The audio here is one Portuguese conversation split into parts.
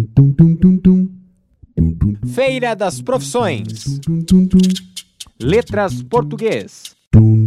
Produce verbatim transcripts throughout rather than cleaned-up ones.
Feira das Profissões. Letras Português.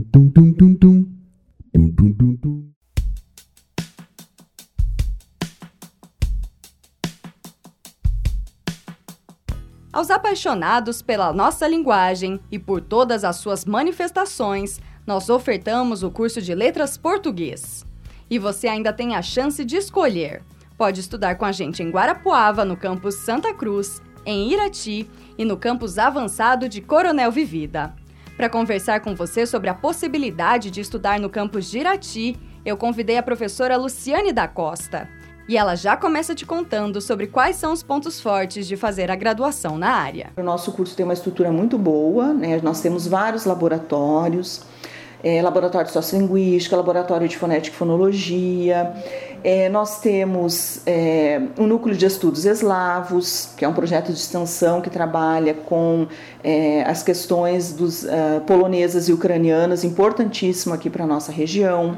Aos apaixonados pela nossa linguagem e por todas as suas manifestações, nós ofertamos o curso de Letras Português. E você ainda tem a chance de escolher. Pode estudar com a gente em Guarapuava, no campus Santa Cruz, em Irati e no campus avançado de Coronel Vivida. Para conversar com você sobre a possibilidade de estudar no campus de Irati, eu convidei a professora Luciane da Costa. E ela já começa te contando sobre quais são os pontos fortes de fazer a graduação na área. O nosso curso tem uma estrutura muito boa, né? Nós temos vários laboratórios, é, laboratório de sociolinguística, laboratório de fonética e fonologia. É, nós temos é, um núcleo de estudos eslavos, que é um projeto de extensão que trabalha com é, as questões dos uh, polonesas e ucranianas, importantíssimo aqui para a nossa região.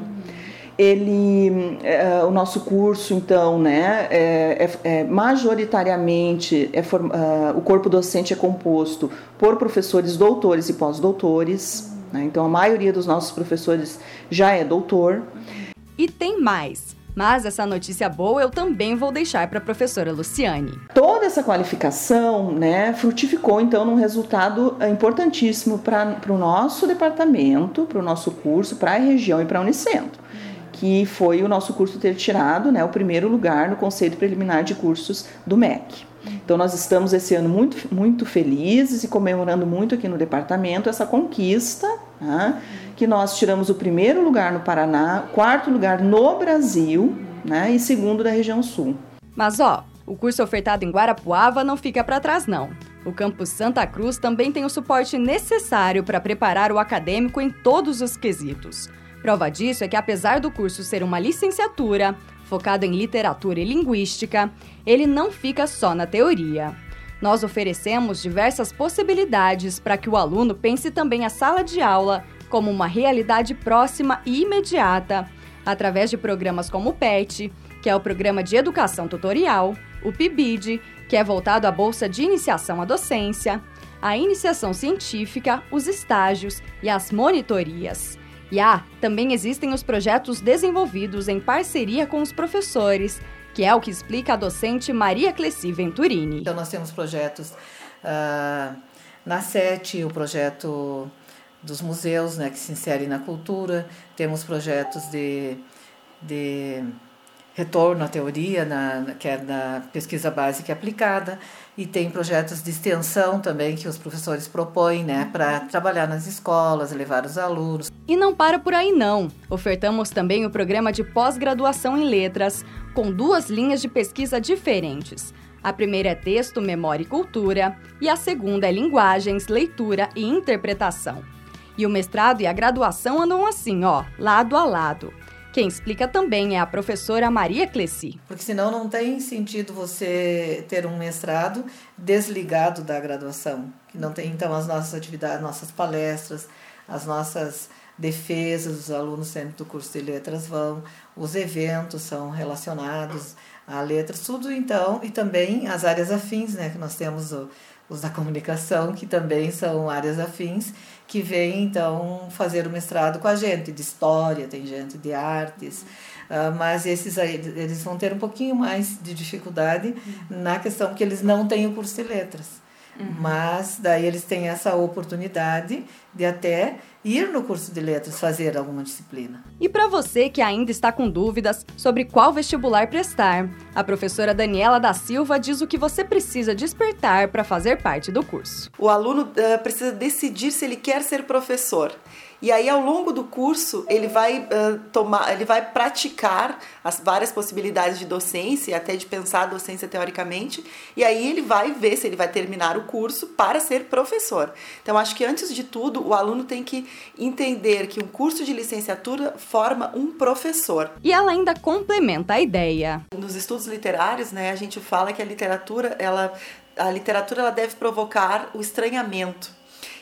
Ele, é, o nosso curso, então, né, é, é, majoritariamente, é, uh, o corpo docente é composto por professores doutores e pós-doutores, né, então a maioria dos nossos professores já é doutor. E tem mais, mas essa notícia boa eu também vou deixar para a professora Luciane. Toda essa qualificação, né, frutificou, então, num resultado importantíssimo para o nosso departamento, para o nosso curso, para a região e para a Unicentro, que foi o nosso curso ter tirado, né, o primeiro lugar no Conceito Preliminar de Cursos do M E C. Então, nós estamos esse ano muito, muito felizes e comemorando muito aqui no departamento essa conquista, né, que nós tiramos o primeiro lugar no Paraná, quarto lugar no Brasil, né, e segundo da região sul. Mas, ó, o curso ofertado em Guarapuava não fica para trás, não. O campus Santa Cruz também tem o suporte necessário para preparar o acadêmico em todos os quesitos. Prova disso é que, apesar do curso ser uma licenciatura, focado em literatura e linguística, ele não fica só na teoria. Nós oferecemos diversas possibilidades para que o aluno pense também a sala de aula como uma realidade próxima e imediata, através de programas como o P E T, que é o Programa de Educação Tutorial, o P I B I D, que é voltado à Bolsa de Iniciação à Docência, a Iniciação Científica, os estágios e as monitorias. E ah, também existem os projetos desenvolvidos em parceria com os professores, que é o que explica a docente Maria Cleci Venturini. Então, nós temos projetos uh, na SETE, o projeto dos museus, né, que se inserem na cultura, temos projetos de, de retorno à teoria, na, que é na pesquisa básica e aplicada, e tem projetos de extensão também que os professores propõem, né, para trabalhar nas escolas, levar os alunos. E não para por aí não. Ofertamos também o programa de pós-graduação em letras, com duas linhas de pesquisa diferentes. A primeira é texto, memória e cultura, e a segunda é linguagens, leitura e interpretação. E o mestrado e a graduação andam assim, ó, lado a lado. Quem explica também é a professora Maria Cleci. Porque senão não tem sentido você ter um mestrado desligado da graduação. Que não tem, então, as nossas atividades, nossas palestras, as nossas defesas, os alunos sempre do curso de letras vão, os eventos são relacionados a letras, tudo então, e também as áreas afins, né, que nós temos o, os da comunicação, que também são áreas afins, que vêm, então, fazer o mestrado com a gente, de história, tem gente de artes, uh, mas esses aí, eles vão ter um pouquinho mais de dificuldade uhum. na questão que eles não têm o curso de letras. Uhum. Mas daí eles têm essa oportunidade de até ir no curso de letras, fazer alguma disciplina. E para você que ainda está com dúvidas sobre qual vestibular prestar, a professora Daniela da Silva diz o que você precisa despertar para fazer parte do curso. O aluno uh, precisa decidir se ele quer ser professor. E aí, ao longo do curso, ele vai, uh, tomar, ele vai praticar as várias possibilidades de docência, até de pensar a docência teoricamente, e aí ele vai ver se ele vai terminar o curso para ser professor. Então, acho que, antes de tudo, o aluno tem que entender que um curso de licenciatura forma um professor. E ela ainda complementa a ideia. Nos estudos literários, né, a gente fala que a literatura, ela, a literatura ela deve provocar o estranhamento.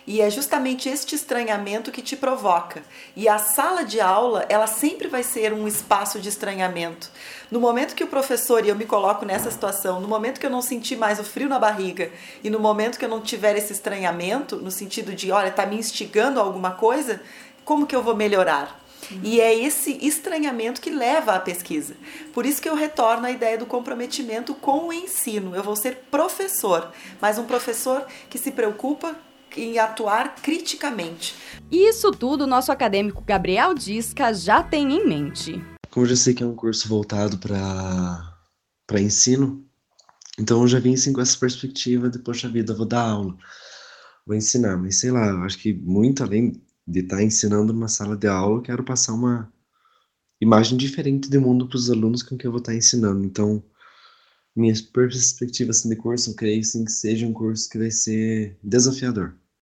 E é justamente este estranhamento que te provoca. E a sala de aula, ela sempre vai ser um espaço de estranhamento. No momento que o professor, e eu me coloco nessa situação, no momento que eu não sentir mais o frio na barriga e no momento que eu não tiver esse estranhamento, no sentido de, olha, está me instigando a alguma coisa, como que eu vou melhorar? E é esse estranhamento que leva à pesquisa. Por isso que eu retorno à ideia do comprometimento com o ensino. Eu vou ser professor, mas um professor que se preocupa em atuar criticamente. Isso tudo nosso acadêmico Gabriel Disca já tem em mente. Como eu já sei que é um curso voltado para para ensino, então eu já vim assim com essa perspectiva de, poxa vida, eu vou dar aula, vou ensinar, mas sei lá, eu acho que muito além de estar ensinando numa sala de aula, eu quero passar uma imagem diferente de mundo para os alunos com que eu vou estar ensinando. Então, minha perspectiva assim, de curso, eu creio assim, que seja um curso que vai ser desafiador.